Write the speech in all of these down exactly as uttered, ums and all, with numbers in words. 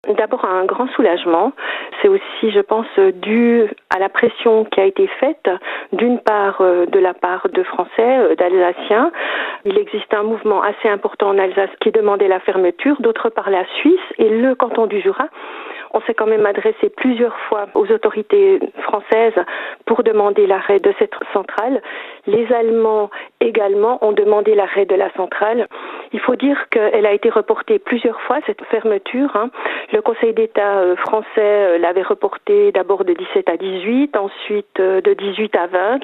D'abord un grand soulagement. C'est aussi, je pense, dû à la pression qui a été faite, d'une part euh, de la part de Français, euh, d'Alsaciens. Il existe un mouvement assez important en Alsace qui demandait la fermeture, d'autre part la Suisse et le canton du Jura. On s'est quand même adressé plusieurs fois aux autorités françaises pour demander l'arrêt de cette centrale. Les Allemands également ont demandé l'arrêt de la centrale. Il faut dire qu'elle a été reportée plusieurs fois, cette fermeture. Hein. Le Conseil d'État français l'avait reportée d'abord de dix-sept à dix-huit, ensuite de dix-huit à vingt.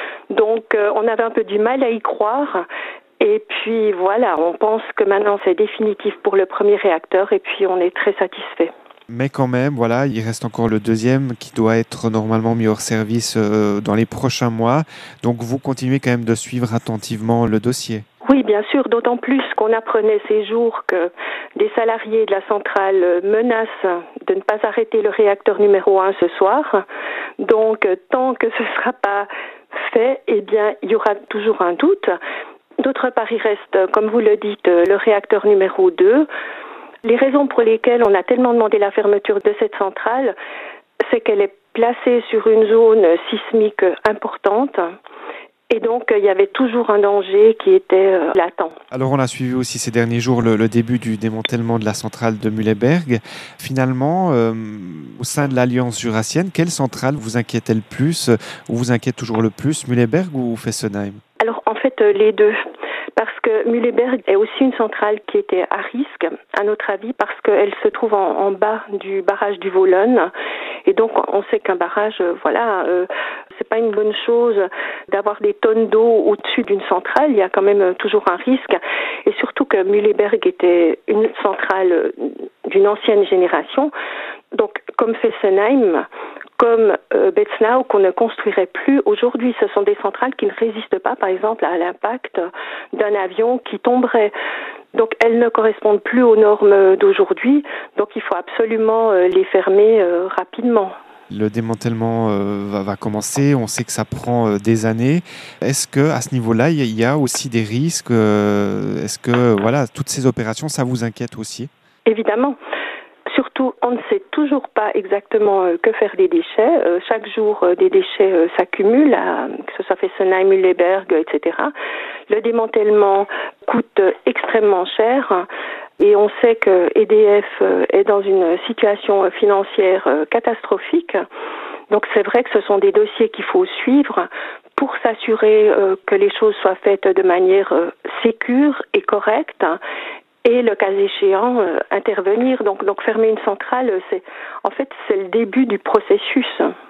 Donc on avait un peu du mal à y croire. Et puis voilà, on pense que maintenant c'est définitif pour le premier réacteur et puis on est très satisfait. Mais quand même, voilà, il reste encore le deuxième qui doit être normalement mis hors service euh, dans les prochains mois. Donc vous continuez quand même de suivre attentivement le dossier. Oui, bien sûr, d'autant plus qu'on apprenait ces jours que des salariés de la centrale menacent de ne pas arrêter le réacteur numéro un ce soir. Donc, tant que ce ne sera pas fait, eh bien, il y aura toujours un doute. D'autre part, il reste, comme vous le dites, le réacteur numéro deux. Les raisons pour lesquelles on a tellement demandé la fermeture de cette centrale, c'est qu'elle est placée sur une zone sismique importante. Et donc, il y avait toujours un danger qui était euh, latent. Alors, on a suivi aussi ces derniers jours le, le début du démantèlement de la centrale de Mühleberg. Finalement, euh, au sein de l'Alliance jurassienne, quelle centrale vous inquiétait le plus, ou vous inquiète toujours le plus, Mühleberg ou Fessenheim? Alors, en fait, euh, les deux. Parce que Mühleberg est aussi une centrale qui était à risque, à notre avis, parce qu'elle se trouve en, en bas du barrage du Wohlen. Et donc, on sait qu'un barrage, euh, voilà, euh, c'est pas une bonne chose d'avoir des tonnes d'eau au-dessus d'une centrale. Il y a quand même euh, toujours un risque. Et surtout que Mühleberg était une centrale euh, d'une ancienne génération. Donc, comme Fessenheim, comme euh, Betznau, qu'on ne construirait plus aujourd'hui. Ce sont des centrales qui ne résistent pas, par exemple, à l'impact d'un avion qui tomberait. Donc, elles ne correspondent plus aux normes d'aujourd'hui. Donc, il faut absolument euh, les fermer euh, rapidement. Le démantèlement euh, va, va commencer. On sait que ça prend euh, des années. Est-ce que à ce niveau-là, il y, y a aussi des risques euh, Est-ce que voilà, toutes ces opérations, ça vous inquiète aussi? Évidemment. Surtout, on ne sait toujours pas exactement euh, que faire des déchets. Euh, chaque jour, euh, des déchets euh, s'accumulent, à, que ce soit Fessenheim, Mühleberg, et cetera. Le démantèlement coûte euh, extrêmement cher et on sait que E D F euh, est dans une situation euh, financière euh, catastrophique. Donc c'est vrai que ce sont des dossiers qu'il faut suivre pour s'assurer euh, que les choses soient faites de manière euh, sécure et correcte. Et le cas échéant, euh, intervenir. Donc, donc fermer une centrale, c'est en fait c'est le début du processus.